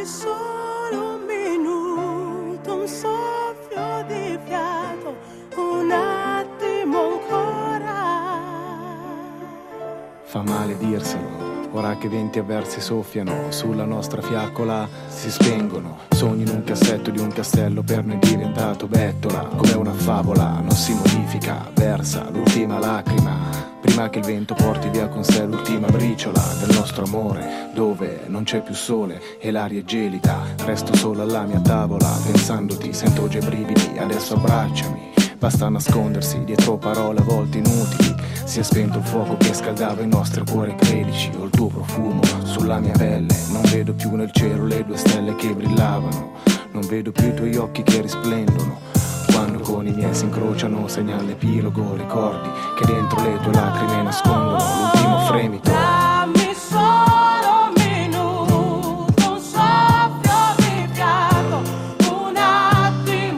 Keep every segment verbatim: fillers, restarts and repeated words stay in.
Dammi solo un minuto, un soffio di fiato, un attimo ancora. Fa male dirselo, ora che venti avversi soffiano sulla nostra fiaccola, si spengono. Sogni in un cassetto di un castello per noi diventato bettola, come una favola, non si modifica, versa l'ultima lacrima prima che il vento porti via con sé l'ultima briciola del nostro amore, dove non c'è più sole e l'aria è gelida. Resto solo alla mia tavola, pensandoti, sento già i brividi, adesso abbracciami. Basta nascondersi dietro parole a volte inutili. Si è spento il fuoco che scaldava il nostro cuore, credici. Ho il tuo profumo sulla mia pelle. Non vedo più nel cielo le due stelle che brillavano. Non vedo più i tuoi occhi che risplendono. Quando con i miei si incrociano segna l'epilogo. Ricordi che dentro le tue lacrime nascondono l'ultimo fremito. Dammi solo un minuto, un soffio di fiato, un attimo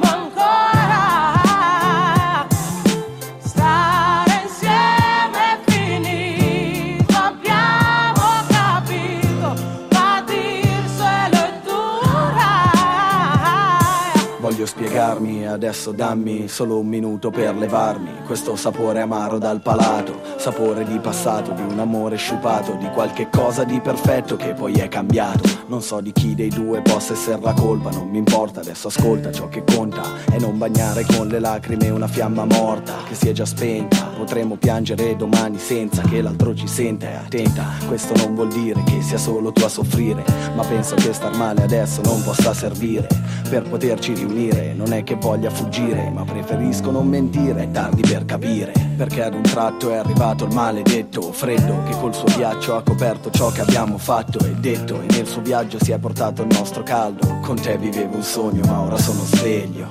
ancora. Stare insieme è finito, abbiamo capito, ma dirselo è dura. Voglio spiegarmi, adesso dammi solo un minuto per levarmi questo sapore amaro dal palato, sapore di passato, di un amore sciupato, di qualche cosa di perfetto che poi è cambiato. Non so di chi dei due possa essere la colpa, non mi importa, adesso ascolta, ciò che conta è non bagnare con le lacrime una fiamma morta che si è già spenta. Potremmo piangere domani senza che l'altro ci senta, e attenta, questo non vuol dire che sia solo tu a soffrire, ma penso che star male adesso non possa servire per poterci riunire. Non è che voglia fuggire, ma preferisco non mentire, è tardi per capire, perché ad un tratto è arrivato il maledetto freddo che col suo ghiaccio ha coperto ciò che abbiamo fatto e detto, e nel suo viaggio si è portato il nostro caldo. Con te vivevo un sogno, ma ora sono sveglio.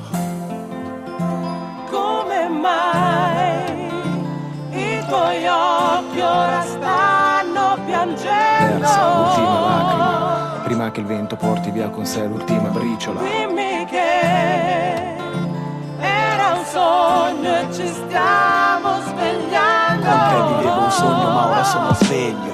Come mai i tuoi occhi ora stanno piangendo? Versa l'ultima lacrima prima che il vento porti via con sé l'ultima briciola. Dimmi che era un sogno e ci stiamo svegliando. Con te vivevo un sogno, ma ora sono sveglio.